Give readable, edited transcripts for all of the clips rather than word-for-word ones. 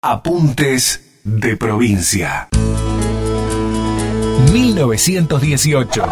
Apuntes de provincia. 1918.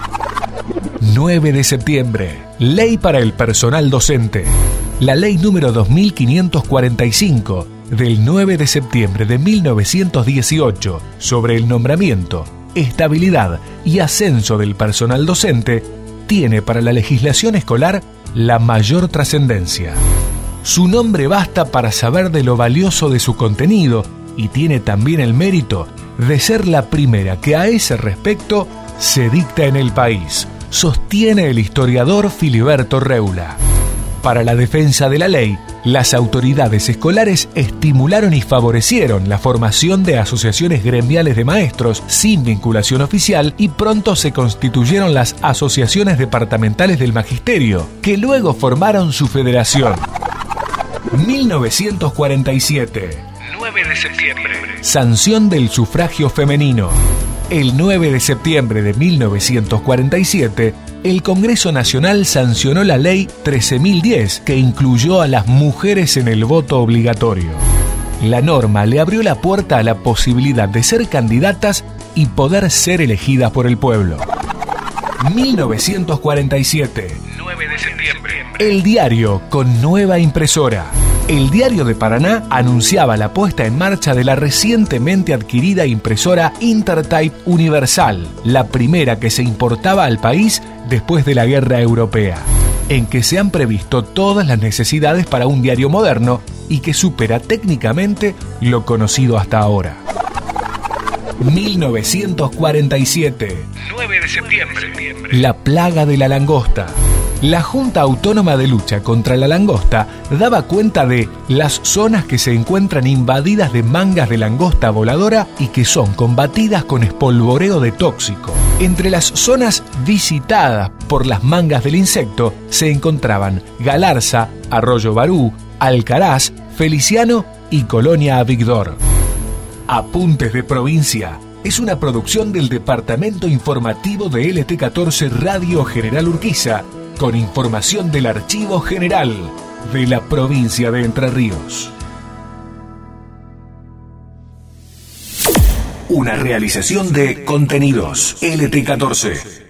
9 de septiembre. Ley para el personal docente. La ley número 2545 del 9 de septiembre de 1918 sobre el nombramiento, estabilidad y ascenso del personal docente tiene para la legislación escolar la mayor trascendencia. Su nombre basta para saber de lo valioso de su contenido y tiene también el mérito de ser la primera que a ese respecto se dicta en el país, sostiene el historiador Filiberto Reula. Para la defensa de la ley, las autoridades escolares estimularon y favorecieron la formación de asociaciones gremiales de maestros sin vinculación oficial y pronto se constituyeron las asociaciones departamentales del magisterio, que luego formaron su federación. 1947. 9 de septiembre. Sanción del sufragio femenino. El 9 de septiembre de 1947, el Congreso Nacional sancionó la Ley 13.010, que incluyó a las mujeres en el voto obligatorio. La norma le abrió la puerta a la posibilidad de ser candidatas y poder ser elegidas por el pueblo. 1947. 9 de septiembre. El diario con nueva impresora. El Diario de Paraná anunciaba la puesta en marcha de la recientemente adquirida impresora Intertype Universal, la primera que se importaba al país después de la Guerra Europea, en que se han previsto todas las necesidades para un diario moderno y que supera técnicamente lo conocido hasta ahora. 1947. 9 de septiembre. La plaga de la langosta. La Junta Autónoma de Lucha contra la Langosta daba cuenta de las zonas que se encuentran invadidas de mangas de langosta voladora y que son combatidas con espolvoreo de tóxico. Entre las zonas visitadas por las mangas del insecto se encontraban Galarza, Arroyo Barú, Alcaraz, Feliciano y Colonia Avigdor. Apuntes de provincia es una producción del Departamento Informativo de LT14 Radio General Urquiza, con información del Archivo General de la provincia de Entre Ríos. Una realización de Contenidos LT14.